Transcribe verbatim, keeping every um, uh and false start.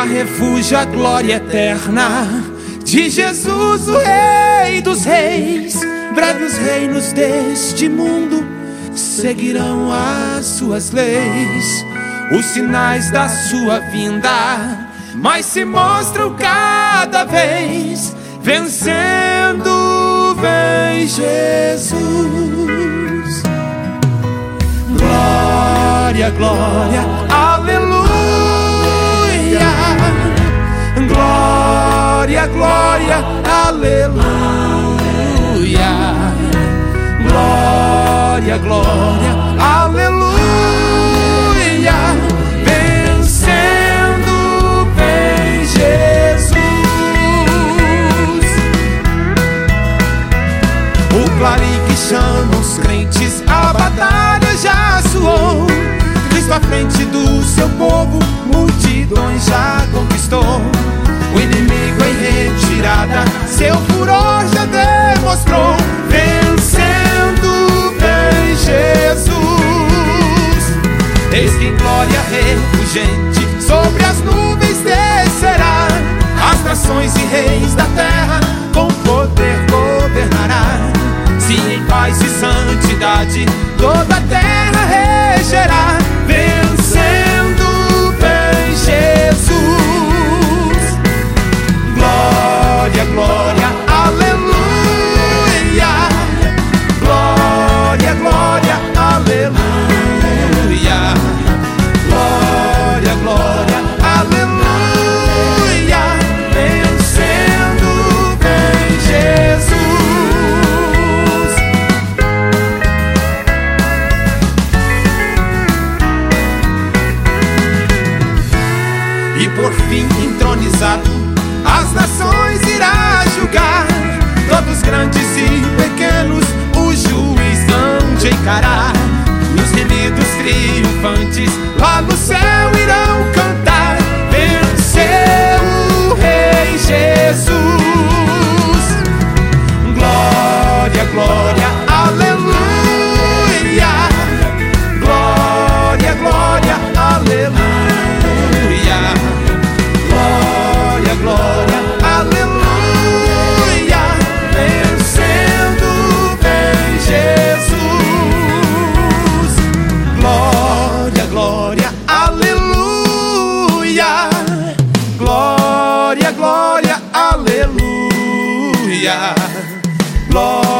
refúgio, a glória eterna de Jesus, o Rei dos Reis. Breve os reinos deste mundo seguirão as suas leis. Os sinais da sua vinda mas se mostram cada vez. Vencendo vem Jesus. Glória, glória, aleluia. Glória, glória, aleluia. Glória, glória, aleluia. Vencendo vem Jesus. O clarim que chama os crentes, a batalha já soou. Cristo à frente do seu povo, multidões já conquistou. O inimigo em retirada, seu furor já demonstrou. Vencendo vem Jesus. Eis que em glória refulgente sobre as nuvens descerá. As nações e reis da terra com poder governará. Se em paz e santidade toda a terra regerá. Vencendo vem Jesus. Glória, glória, aleluia. Glória, glória, aleluia. Glória, glória, aleluia. Vencendo vem Jesus. E por fim entronizado, as nações irá julgar. Todos grandes e pequenos o juiz hão de encarar. E os remidos triunfantes lá no céu irão cantar. Venceu o Rei Jesus. Glória, glória, aleluia. Glória, glória, aleluia. Glória, glória, aleluia. Vencendo vem Jesus. Glória, glória, aleluia. Glória, glória, aleluia. Glória.